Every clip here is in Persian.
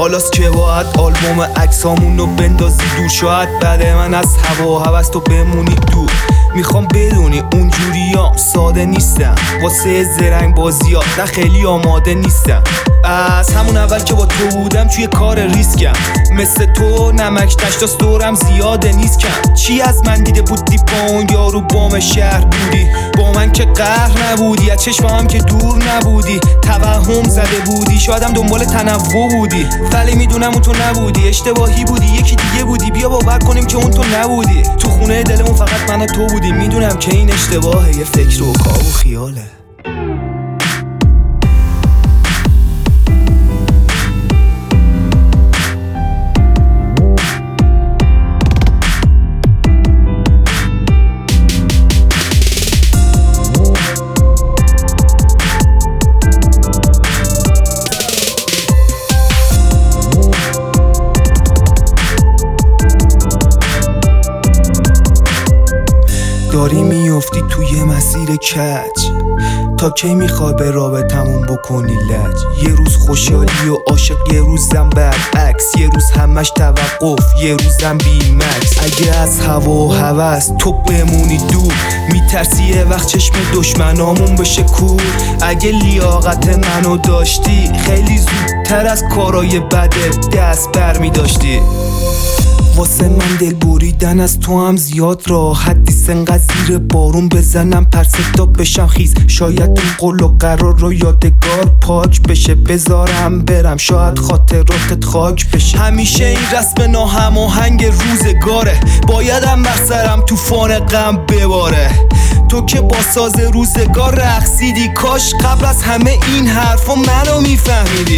حالاست که باید آلبوم عکسامونو بندازی دور. شاید بعد من از هوا و هوس تو بمونی دور. میخوام بدونی اونجوریا ساده نیستم، واسه زرنگ بازیا نه خیلی آماده نیستم. از همون اول که با تو بودم توی کار ریسکم، مثل تو نمک تشتاس دورم زیاده نیست کم. چی از من دیده بودی با اون یارو بام شهر بودی، با من که قهر نبودی، از چشمم که دور نبودی، توهم زده بودی، شایدم دنبال تنوع بودی، ولی میدونم اون تو نبودی، اشتباهی بودی، یکی دیگه بودی. بیا باور کنیم که اون تو نبودی، تو خونه دلمون فقط من و تو بودی. میدونم که این اشتباهه، یه فکر و کار و خیاله. داری میافتی توی مسیر کج، تا کی میخوای به رابطمون بکنی لج؟ یه روز خوشحالی و عاشق، یه روزم برعکس، یه روز همش توقف، یه روزم بی مکس. اگه از هوا و هوس تو بمونی دور، میترسی یه وقت چشم دشمنامون بشه کور. اگه لیاقت منو داشتی، خیلی زودتر از کارای بدت دست بر میداشتی. واسه من دل بریدن از تو هم زیاد راحت نیست، انقدر زیر بارون بزنم پرستا بشم خیز. شاید این قول و قرار رو یادگار پاک بشه، بذارم برم شاید خاطراتت خاک بشه. همیشه این رسم ناهماهنگ روزگاره، بایدم بر سرم طوفان غم بباره. تو که با ساز روزگار رقصیدی، کاش قبل از همه این حرفا منو میفهمیدی.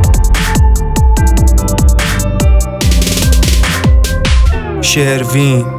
شروین